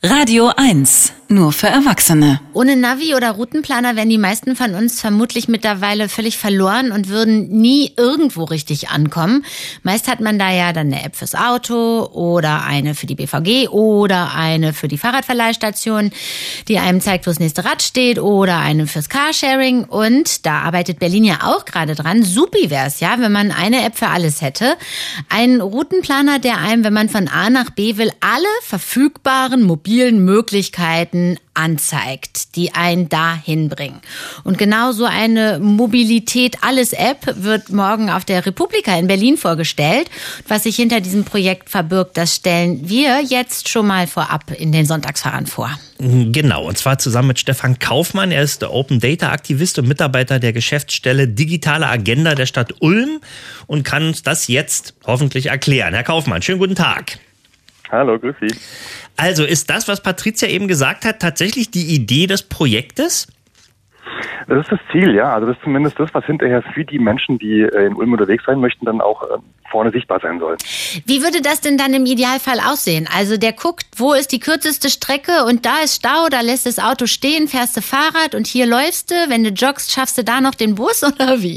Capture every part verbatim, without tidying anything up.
Radio eins, nur für Erwachsene. Ohne Navi oder Routenplaner wären die meisten von uns vermutlich mittlerweile völlig verloren und würden nie irgendwo richtig ankommen. Meist hat man da ja dann eine App fürs Auto oder eine für die B V G oder eine für die Fahrradverleihstation, die einem zeigt, wo das nächste Rad steht, oder eine fürs Carsharing. Und da arbeitet Berlin ja auch gerade dran. Supi wär's ja, wenn man eine App für alles hätte. Ein Routenplaner, der einem, wenn man von A nach B will, alle verfügbaren mobilen Möglichkeiten anzeigt, die einen dahin bringen. Und genau so eine Mobilität-Alles-App wird morgen auf der Republika in Berlin vorgestellt. Was sich hinter diesem Projekt verbirgt, das stellen wir jetzt schon mal vorab in den Sonntagsfahrern vor. Genau, und zwar zusammen mit Stefan Kaufmann. Er ist der Open-Data-Aktivist und Mitarbeiter der Geschäftsstelle Digitale Agenda der Stadt Ulm und kann uns das jetzt hoffentlich erklären. Herr Kaufmann, schönen guten Tag. Hallo, grüß Sie. Also ist das, was Patricia eben gesagt hat, tatsächlich die Idee des Projektes? Das ist das Ziel, ja. Also das ist zumindest das, was hinterher für die Menschen, die in Ulm unterwegs sein möchten, dann auch vorne sichtbar sein soll. Wie würde das denn dann im Idealfall aussehen? Also der guckt, wo ist die kürzeste Strecke und da ist Stau, da lässt das Auto stehen, fährst du Fahrrad und hier läufst du, wenn du joggst, schaffst du da noch den Bus oder wie?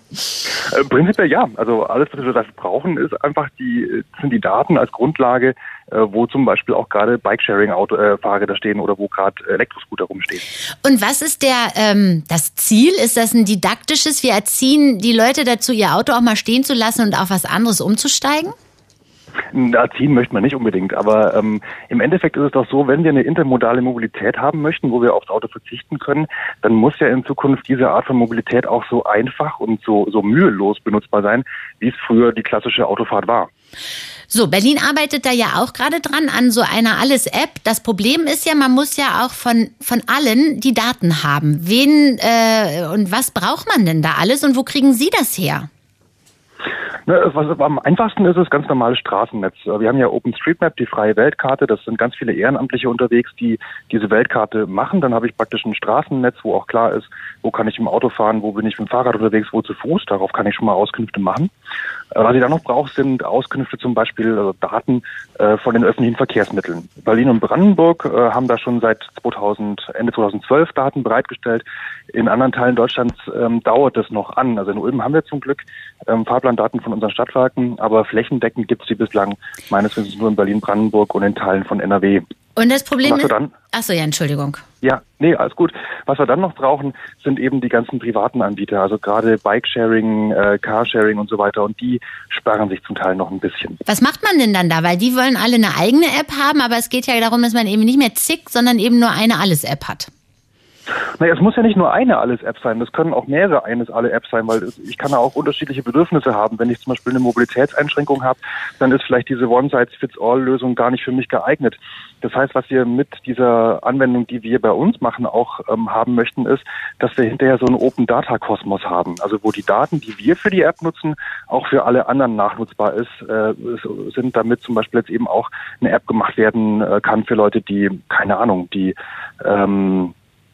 Äh, prinzipiell ja. Also alles, was wir dafür brauchen, ist einfach die, sind die Daten als Grundlage, äh, wo zum Beispiel auch gerade Bike-Sharing-Fahrräder äh, stehen oder wo gerade Elektroscooter rumstehen. Und was ist der ähm, das Ziel? Ist das ein didaktisches? Wir erziehen die Leute dazu, ihr Auto auch mal stehen zu lassen und auf was anderes umzusteigen? Erziehen möchte man nicht unbedingt, aber ähm, im Endeffekt ist es doch so, wenn wir eine intermodale Mobilität haben möchten, wo wir aufs Auto verzichten können, dann muss ja in Zukunft diese Art von Mobilität auch so einfach und so, so mühelos benutzbar sein, wie es früher die klassische Autofahrt war. So, Berlin arbeitet da ja auch gerade dran an so einer Alles-App. Das Problem ist ja, man muss ja auch von von allen die Daten haben. Wen äh, und was braucht man denn da alles und wo kriegen Sie das her? Was am einfachsten ist, ist ganz normales Straßennetz. Wir haben ja OpenStreetMap, die freie Weltkarte. Das sind ganz viele Ehrenamtliche unterwegs, die diese Weltkarte machen. Dann habe ich praktisch ein Straßennetz, wo auch klar ist, wo kann ich im Auto fahren, wo bin ich mit dem Fahrrad unterwegs, wo zu Fuß. Darauf kann ich schon mal Auskünfte machen. Was ich dann noch brauche, sind Auskünfte zum Beispiel, also Daten äh, von den öffentlichen Verkehrsmitteln. Berlin und Brandenburg äh, haben da schon seit zweitausend, Ende zweitausendzwölf Daten bereitgestellt. In anderen Teilen Deutschlands ähm, dauert das noch an. Also in Ulm haben wir zum Glück ähm, Fahrplandaten von unseren Stadtwerken, aber flächendeckend gibt es die bislang meines Wissens nur in Berlin, Brandenburg und in Teilen von N R W. Und das Problem ist... Ach so, ja, Entschuldigung. Ja, nee, alles gut. Was wir dann noch brauchen, sind eben die ganzen privaten Anbieter, also gerade Bike-Sharing, äh, Carsharing und so weiter, und die sperren sich zum Teil noch ein bisschen. Was macht man denn dann da? Weil die wollen alle eine eigene App haben, aber es geht ja darum, dass man eben nicht mehr zig, sondern eben nur eine Alles-App hat. Naja, es muss ja nicht nur eine Alles-App sein, das können auch mehrere Eines-Alle-Apps sein, weil ich kann ja auch unterschiedliche Bedürfnisse haben. Wenn ich zum Beispiel eine Mobilitätseinschränkung habe, dann ist vielleicht diese One-Size-Fits-All-Lösung gar nicht für mich geeignet. Das heißt, was wir mit dieser Anwendung, die wir bei uns machen, auch ähm, haben möchten, ist, dass wir hinterher so einen Open-Data-Kosmos haben. Also wo die Daten, die wir für die App nutzen, auch für alle anderen nachnutzbar ist, äh, sind, damit zum Beispiel jetzt eben auch eine App gemacht werden äh, kann für Leute, die, keine Ahnung, die ähm,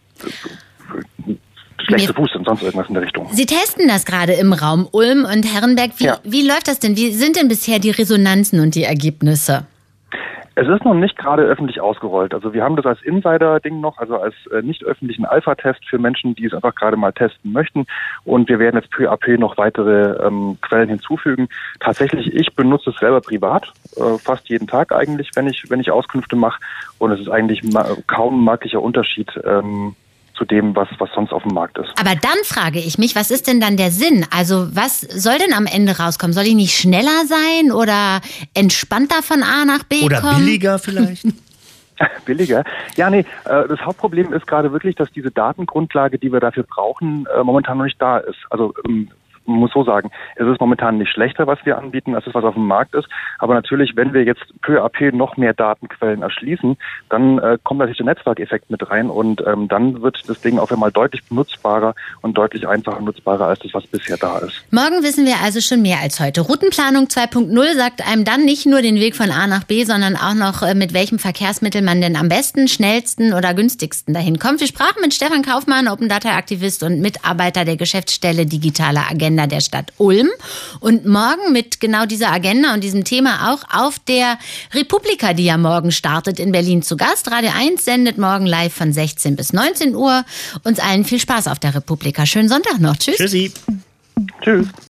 schlecht zu Fuß sind, sonst irgendwas in der Richtung. Sie testen das gerade im Raum Ulm und Herrenberg. Wie, ja. wie läuft das denn? Wie sind denn bisher die Resonanzen und die Ergebnisse? Es ist noch nicht gerade öffentlich ausgerollt. Also wir haben das als Insider-Ding noch, also als äh, nicht öffentlichen Alpha-Test für Menschen, die es einfach gerade mal testen möchten. Und wir werden jetzt peu à peu noch weitere ähm, Quellen hinzufügen. Tatsächlich, ich benutze es selber privat, äh, fast jeden Tag eigentlich, wenn ich wenn ich Auskünfte mache. Und es ist eigentlich ma- kaum ein merklicher Unterschied ähm, zu dem, was was sonst auf dem Markt ist. Aber dann frage ich mich, was ist denn dann der Sinn? Also was soll denn am Ende rauskommen? Soll ich nicht schneller sein oder entspannter von A nach B oder kommen? Oder billiger vielleicht? Billiger? Ja, nee, äh, das Hauptproblem ist gerade wirklich, dass diese Datengrundlage, die wir dafür brauchen, äh, momentan noch nicht da ist. Also ähm, man muss so sagen, es ist momentan nicht schlechter, was wir anbieten, als das, was auf dem Markt ist. Aber natürlich, wenn wir jetzt peu à peu noch mehr Datenquellen erschließen, dann äh, kommt natürlich der Netzwerkeffekt mit rein und ähm, dann wird das Ding auf einmal deutlich benutzbarer und deutlich einfacher nutzbarer als das, was bisher da ist. Morgen wissen wir also schon mehr als heute. Routenplanung zwei Punkt null sagt einem dann nicht nur den Weg von A nach B, sondern auch noch, äh, mit welchem Verkehrsmittel man denn am besten, schnellsten oder günstigsten dahin kommt. Wir sprachen mit Stefan Kaufmann, Open Data Aktivist und Mitarbeiter der Geschäftsstelle Digitale Agenda Agenda der Stadt Ulm. Und morgen mit genau dieser Agenda und diesem Thema auch auf der Republika, die ja morgen startet in Berlin zu Gast. Radio eins sendet morgen live von sechzehn bis neunzehn Uhr. Uns allen viel Spaß auf der Republika. Schönen Sonntag noch. Tschüss. Tschüssi. Tschüss.